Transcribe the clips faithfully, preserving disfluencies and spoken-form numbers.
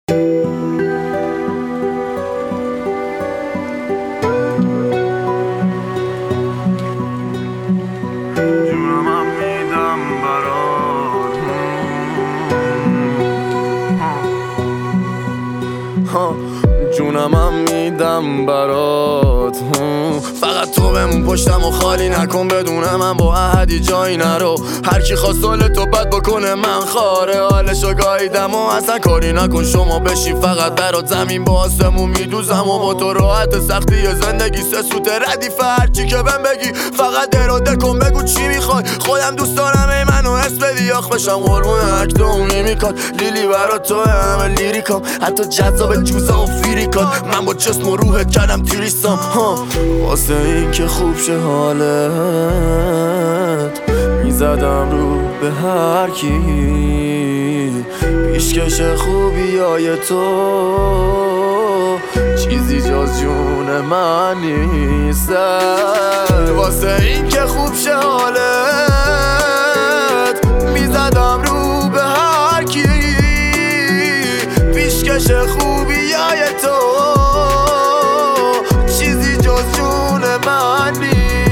جونم میدم برات، جونم میدم برات، فقط تو بمون پشتم و خالی نکن، بدون من با احدی جایی نرو. هر کی خواست حال تو بد بکنه من خاره حالشو گاییدم و اصلا کاری نکن. شما بشین فقط برات زمین با آسمون میدوزم و با تو راحت سختی زندگی سه سوت ردیف هرچی که بهم بگی فقط اراده کن بگو چی میخوای. خودم دوست دارم ای منو حس بدی آخ بشم قربون اکتومی میکاد. لیلی برات تو همه لیریکام حتی جذاب جوزه و فیریکات. من با جسم و روحت کردم تیریستم واسه این که خوب شه حالت. میزدم رو به هر کی پیشکش خوبی های تو چیزی جز جون من نیست. واسه این که خوب شه حالت میزدم رو به هر کی پیشکش خوبی های تو چیزی جز جون من نیست.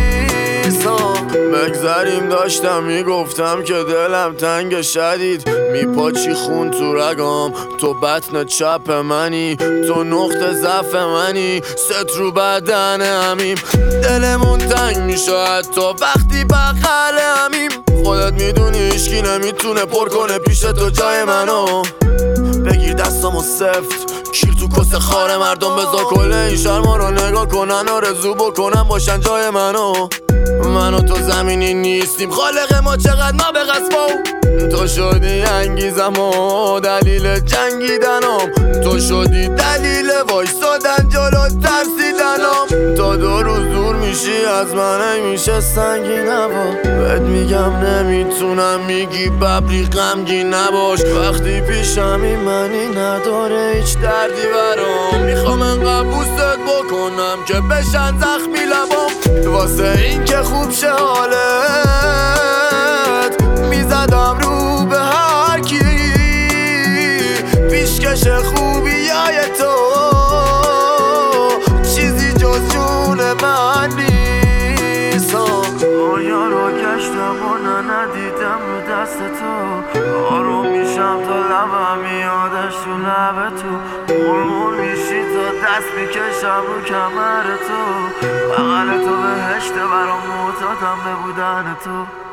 بگذریم داشتم میگفتم که دلم تنگ شدید میپاچی خون تو رگام. تو بطن چپ منی تو نقطه ضعف منی ست رو بدن همیم. دلمون تنگ میشه حتی وقتی بغل همیم. خودت میدونی هیچکی نمیتونه پر کنه پیش تو جای منو. بگیر دستامو سفت کیر تو کس خار مردم بذار کل این شرما رو نگاه کنن آرزو بکنن باشن جای منو. من و تو زمینی نیستیم خالق ما چقدر ما به قصبا. تو شدی انگیزم و دلیل جنگیدنم. تو شدی دلیل وایسادن جلو ترسیدنم. تا دو روز دور میشی از من میشه سنگی نبا. بهت میگم نمیتونم میگی ببری غمگین نباش. وقتی پیشمی منی نداره هیچ دردی برام. میخوام انقدر بوست بکنم که بشن زخمی لبام. واسه این که خوب شه حالت میزدم رو به هر کی پیشکش خوبی های تو چیزی جز جون من نیست. آیا رو گشتم و ندیدم رو دست تو. آروم میشم تا لبم میادش تو لب تو. مرمور میشی تا دست میکشم رو کمر تو. بغل تو بهشته برام معتادم به بودن تو.